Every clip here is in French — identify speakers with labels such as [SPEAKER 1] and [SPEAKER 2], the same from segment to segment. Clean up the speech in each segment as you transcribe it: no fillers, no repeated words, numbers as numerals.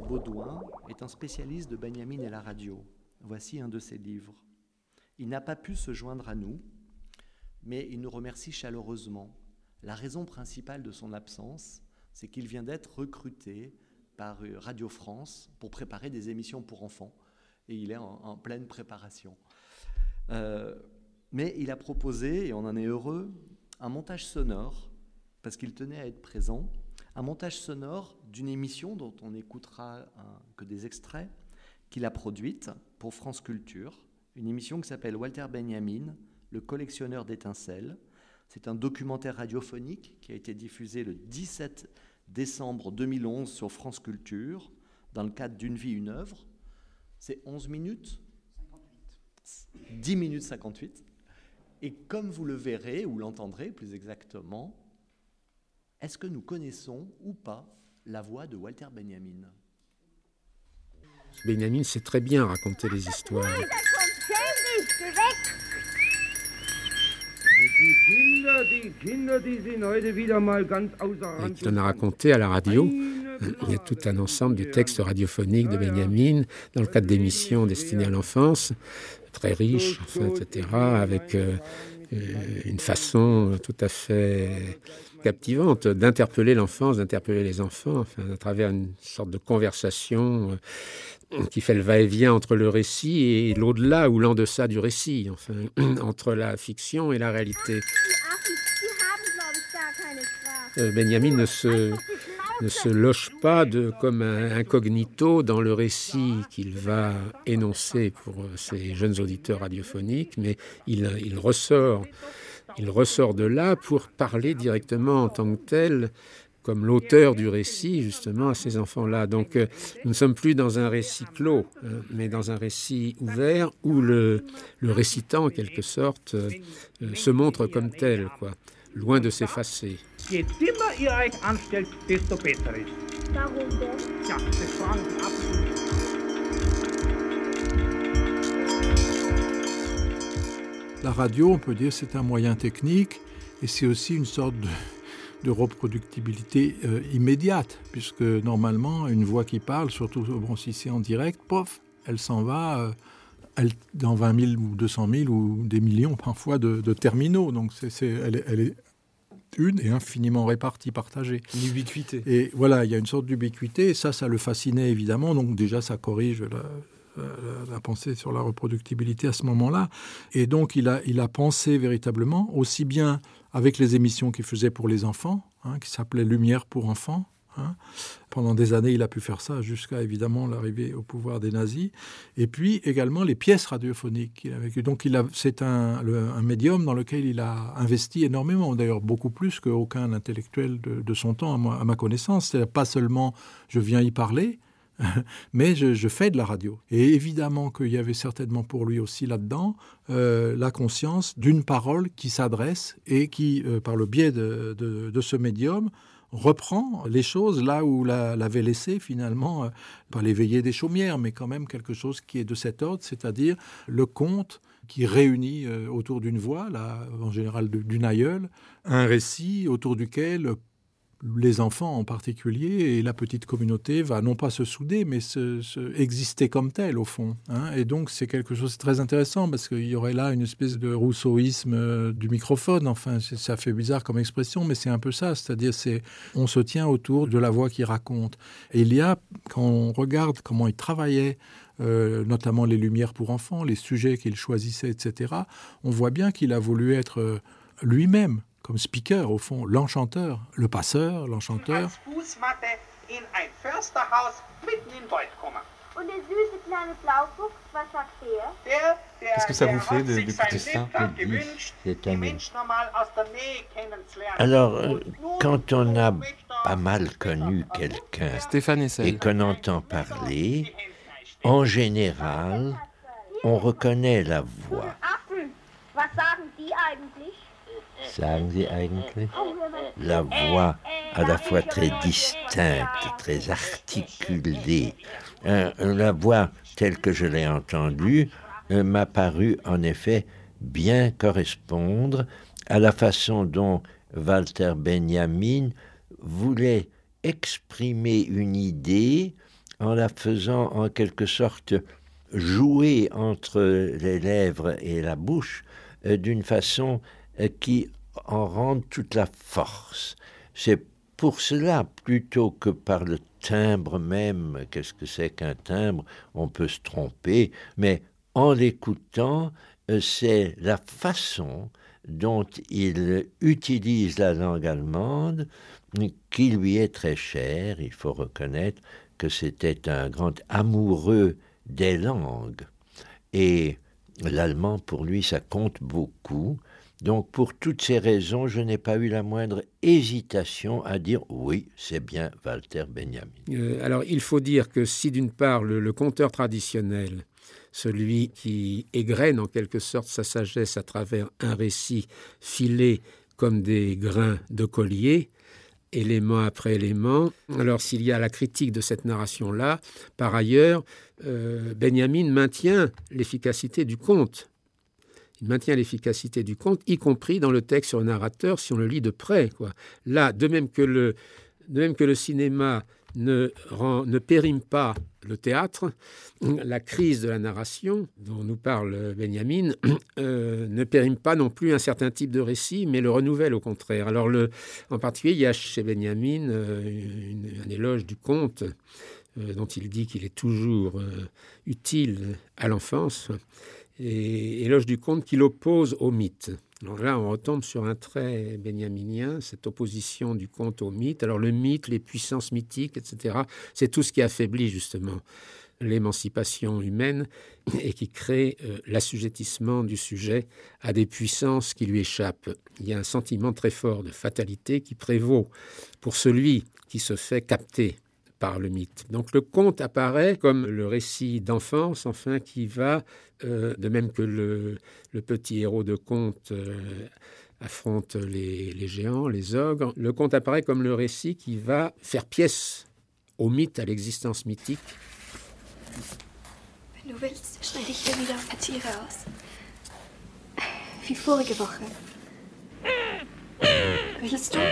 [SPEAKER 1] Baudouin est un spécialiste de Benjamin et la radio. Voici un de ses livres. Il n'a pas pu se joindre à nous, mais il nous remercie chaleureusement. La raison principale de son absence, c'est qu'il vient d'être recruté par Radio France pour préparer des émissions pour enfants. Et il est en pleine préparation. Mais il a proposé, et on en est heureux, un montage sonore, parce qu'il tenait à être présent, un montage sonore d'une émission dont on n'écoutera que des extraits, qu'il a produite pour France Culture, une émission qui s'appelle Walter Benjamin, le collectionneur d'étincelles. C'est un documentaire radiophonique qui a été diffusé le 17 décembre 2011 sur France Culture, dans le cadre d'Une vie, une œuvre. C'est 11 minutes 58. 10 minutes 58. Et comme vous le verrez, ou l'entendrez plus exactement, est-ce que nous connaissons ou pas la voix de Walter Benjamin ?
[SPEAKER 2] Benjamin sait très bien raconter les histoires. Il en a raconté à la radio. Il y a tout un ensemble de textes radiophoniques de Benjamin dans le cadre d'émissions destinées à l'enfance, très riches, etc., avec une façon tout à fait captivante d'interpeller l'enfance, d'interpeller les enfants, à travers une sorte de conversation qui fait le va-et-vient entre le récit et l'au-delà ou l'en-deçà du récit, entre la fiction et la réalité. Benjamin ne se loge pas comme un incognito dans le récit qu'il va énoncer pour ses jeunes auditeurs radiophoniques, mais il ressort de là pour parler directement en tant que tel, comme l'auteur du récit, justement, à ces enfants-là. Donc, nous ne sommes plus dans un récit clos, mais dans un récit ouvert où le récitant, en quelque sorte, se montre comme tel, quoi, loin de s'effacer.
[SPEAKER 3] La radio, on peut dire, c'est un moyen technique et c'est aussi une sorte de reproductibilité immédiate, puisque normalement, une voix qui parle, surtout si c'est en direct, elle s'en va dans 20 000 ou 200 000 ou des millions parfois de terminaux. Donc elle est une et infiniment répartie, partagée.
[SPEAKER 4] Une ubiquité.
[SPEAKER 3] Et voilà, il y a une sorte d'ubiquité, et ça le fascinait évidemment, donc déjà ça corrige la pensée sur la reproductibilité à ce moment-là. Et donc il a pensé véritablement, aussi bien avec les émissions qu'il faisait pour les enfants, qui s'appelaient Lumière pour enfants. Pendant des années, il a pu faire ça jusqu'à évidemment l'arrivée au pouvoir des nazis. Et puis également les pièces radiophoniques qu'il a vécues. Donc c'est un médium dans lequel il a investi énormément, d'ailleurs beaucoup plus qu'aucun intellectuel de son temps, à ma connaissance. C'est-à-dire pas seulement je viens y parler, mais je fais de la radio. Et évidemment qu'il y avait certainement pour lui aussi là-dedans la conscience d'une parole qui s'adresse et qui, par le biais de ce médium, reprend les choses là où l'avait laissé finalement, pas l'éveillé des chaumières, mais quand même quelque chose qui est de cet ordre, c'est-à-dire le conte qui réunit autour d'une voix, là, en général d'une aïeule, un récit autour duquel les enfants en particulier et la petite communauté va non pas se souder, mais exister comme tel au fond. Et donc c'est quelque chose de très intéressant parce qu'il y aurait là une espèce de rousseauisme du microphone. Enfin, ça fait bizarre comme expression, mais c'est un peu ça. C'est-à-dire on se tient autour de la voix qui raconte. Et il y a, quand on regarde comment il travaillait, notamment les lumières pour enfants, les sujets qu'il choisissait, etc., on voit bien qu'il a voulu être lui-même comme speaker, au fond, l'enchanteur, le passeur, l'enchanteur.
[SPEAKER 4] Qu'est-ce que ça vous fait d'écouter ça ?
[SPEAKER 5] Alors, quand on a pas mal connu quelqu'un
[SPEAKER 4] Stéphane Hessel.
[SPEAKER 5] Et qu'on entend parler, en général, on reconnaît la voix. Sagen Sie eigentlich? La voix à la fois très distincte, très articulée. La voix telle que je l'ai entendue m'a paru en effet bien correspondre à la façon dont Walter Benjamin voulait exprimer une idée en la faisant en quelque sorte jouer entre les lèvres et la bouche d'une façon qui en rende toute la force. C'est pour cela, plutôt que par le timbre même, qu'est-ce que c'est qu'un timbre? On peut se tromper, mais en l'écoutant, c'est la façon dont il utilise la langue allemande qui lui est très chère. Il faut reconnaître que c'était un grand amoureux des langues. Et l'allemand, pour lui, ça compte beaucoup. Donc, pour toutes ces raisons, je n'ai pas eu la moindre hésitation à dire oui, c'est bien Walter Benjamin.
[SPEAKER 2] Alors, il faut dire que si d'une part, le conteur traditionnel, celui qui égrène en quelque sorte sa sagesse à travers un récit filé comme des grains de collier, élément après élément. Alors, s'il y a la critique de cette narration-là, par ailleurs, Benjamin maintient l'efficacité du conte. Il maintient l'efficacité du conte, y compris dans le texte sur le narrateur, si on le lit de près, quoi. Là, de même que le cinéma ne périme pas le théâtre, la crise de la narration dont nous parle Benjamin ne périme pas non plus un certain type de récit, mais le renouvelle au contraire. Alors, en particulier, il y a chez Benjamin un éloge du conte dont il dit qu'il est toujours utile à l'enfance, et éloge du conte qu'il oppose au mythe. Alors là, on retombe sur un trait benjaminien, cette opposition du conte au mythe. Alors le mythe, les puissances mythiques, etc., c'est tout ce qui affaiblit justement l'émancipation humaine et qui crée l'assujettissement du sujet à des puissances qui lui échappent. Il y a un sentiment très fort de fatalité qui prévaut pour celui qui se fait capter par le mythe. Donc le conte apparaît comme le récit d'enfance, enfin, qui va, de même que le petit héros de conte affronte les géants, les ogres, le conte apparaît comme le récit qui va faire pièce au mythe, à l'existence mythique.
[SPEAKER 6] Wenn du willst, schneide ich dir wieder ein paar Tiere aus. Wie vorige Woche. Willst du?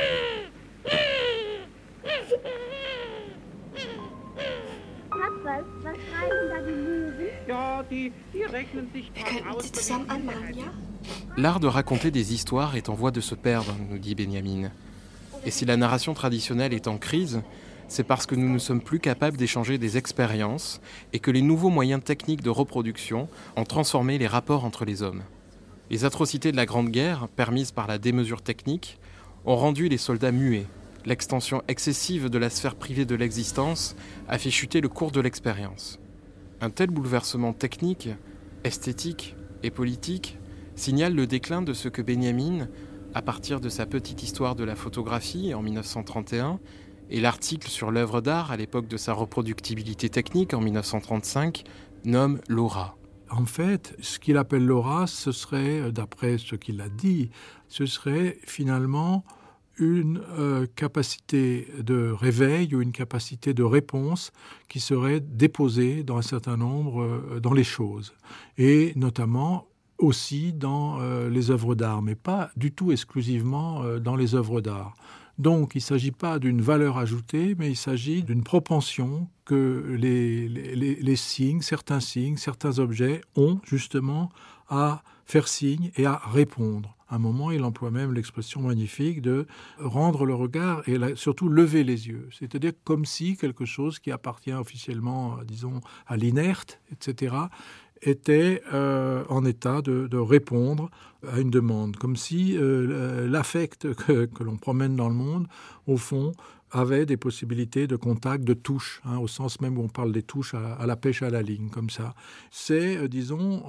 [SPEAKER 7] Was schreiben da die Löwen?
[SPEAKER 8] Ja, die rechnen sich
[SPEAKER 6] Wir könnten sie zusammen anmalen, ja?
[SPEAKER 4] L'art de raconter des histoires est en voie de se perdre, nous dit Benjamin. Et si la narration traditionnelle est en crise, c'est parce que nous ne sommes plus capables d'échanger des expériences et que les nouveaux moyens techniques de reproduction ont transformé les rapports entre les hommes. Les atrocités de la Grande Guerre, permises par la démesure technique, ont rendu les soldats muets. L'extension excessive de la sphère privée de l'existence a fait chuter le cours de l'expérience. Un tel bouleversement technique, esthétique et politique signale le déclin de ce que Benjamin, à partir de sa petite histoire de la photographie en 1931 et l'article sur l'œuvre d'art à l'époque de sa reproductibilité technique en 1935, nomme l'aura.
[SPEAKER 3] En fait, ce qu'il appelle l'aura, ce serait, d'après ce qu'il a dit, ce serait finalement une capacité de réveil ou une capacité de réponse qui serait déposée dans un certain nombre dans les choses, et notamment aussi dans les œuvres d'art, mais pas du tout exclusivement dans les œuvres d'art. Donc, il ne s'agit pas d'une valeur ajoutée, mais il s'agit d'une propension que les signes, certains objets ont justement à faire signe et à répondre. À un moment, il emploie même l'expression magnifique de rendre le regard et surtout lever les yeux. C'est-à-dire comme si quelque chose qui appartient officiellement, disons, à l'inerte, etc., était en état de répondre à une demande. Comme si l'affect que l'on promène dans le monde, au fond, avait des possibilités de contact, de touche, au sens même où on parle des touches à la pêche à la ligne, comme ça. C'est, disons,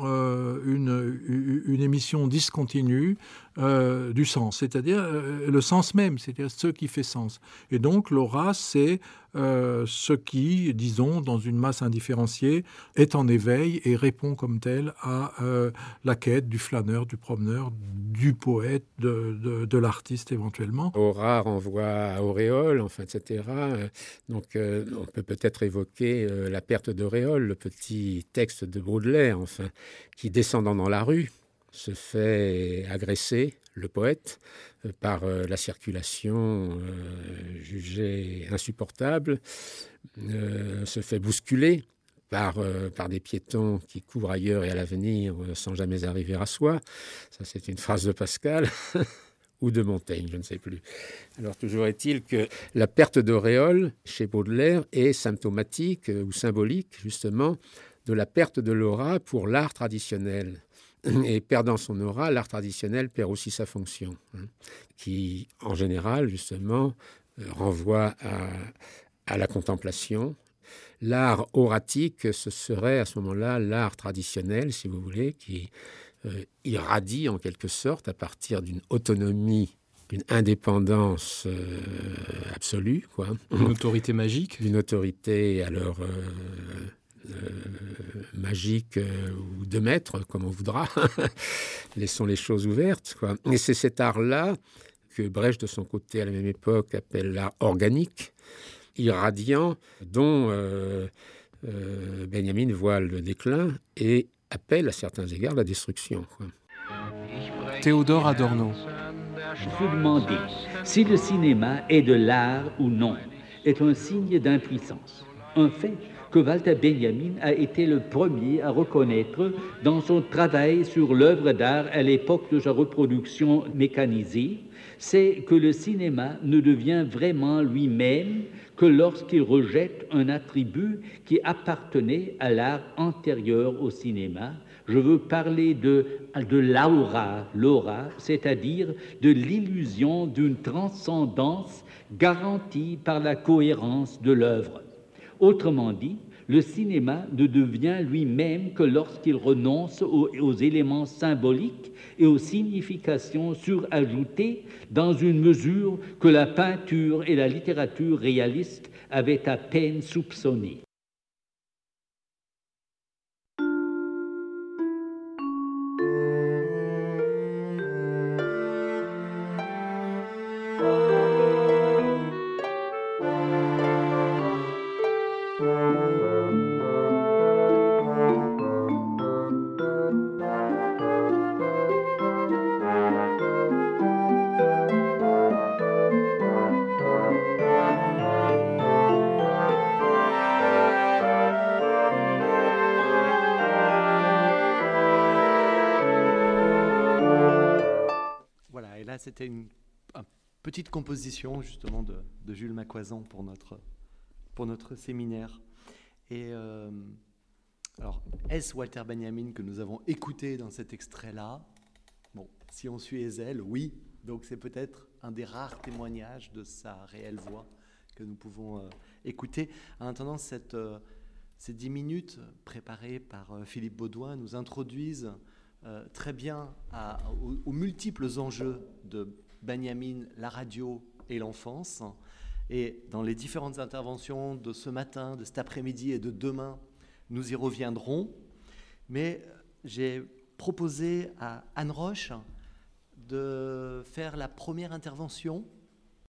[SPEAKER 3] une émission discontinue du sens, c'est-à-dire le sens même, c'est-à-dire ce qui fait sens. Et donc, l'aura, c'est ce qui, disons, dans une masse indifférenciée, est en éveil et répond comme tel à la quête du flâneur, du promeneur, du poète, de l'artiste éventuellement.
[SPEAKER 2] Aura renvoie à auréole, enfin, etc. Donc, on peut peut-être évoquer la perte d'auréole, le petit texte de Baudelaire, enfin, qui, descendant dans la rue, se fait agresser, le poète, par la circulation jugée insupportable, se fait bousculer par des piétons qui courent ailleurs et à l'avenir sans jamais arriver à soi. Ça, c'est une phrase de Pascal ou de Montaigne, je ne sais plus. Alors, toujours est-il que la perte d'auréole chez Baudelaire est symptomatique ou symbolique, justement, de la perte de l'aura pour l'art traditionnel. Et perdant son aura, l'art traditionnel perd aussi sa fonction, qui, en général, justement, renvoie à la contemplation. L'art auratique, ce serait à ce moment-là l'art traditionnel, si vous voulez, qui irradie en quelque sorte à partir d'une autonomie, d'une indépendance absolue, quoi.
[SPEAKER 4] Une autorité magique.
[SPEAKER 2] D'une autorité, alors... magique ou de maître, comme on voudra. Laissons les choses ouvertes, quoi. Et c'est cet art-là que Brecht, de son côté, à la même époque, appelle l'art organique, irradiant, dont Benjamin voit le déclin et appelle à certains égards la destruction, quoi.
[SPEAKER 4] Théodore Adorno.
[SPEAKER 9] Je vous demandais si le cinéma est de l'art ou non, est un signe d'impuissance. Un fait que Walter Benjamin a été le premier à reconnaître dans son travail sur l'œuvre d'art à l'époque de sa reproduction mécanisée, c'est que le cinéma ne devient vraiment lui-même que lorsqu'il rejette un attribut qui appartenait à l'art antérieur au cinéma. Je veux parler de l'aura, c'est-à-dire de l'illusion d'une transcendance garantie par la cohérence de l'œuvre. Autrement dit, le cinéma ne devient lui-même que lorsqu'il renonce aux éléments symboliques et aux significations surajoutées dans une mesure que la peinture et la littérature réaliste avaient à peine soupçonnée.
[SPEAKER 1] C'était une petite composition justement de Jules Macquazan pour notre séminaire. Et alors, est-ce Walter Benjamin que nous avons écouté dans cet extrait-là? Bon, si on suit Hésel, oui. Donc c'est peut-être un des rares témoignages de sa réelle voix que nous pouvons écouter. En attendant, ces 10 minutes préparées par Philippe Baudouin nous introduisent très bien aux multiples enjeux de Benjamin, la radio et l'enfance. Et dans les différentes interventions de ce matin, de cet après-midi et de demain, nous y reviendrons. Mais j'ai proposé à Anne Roche de faire la première intervention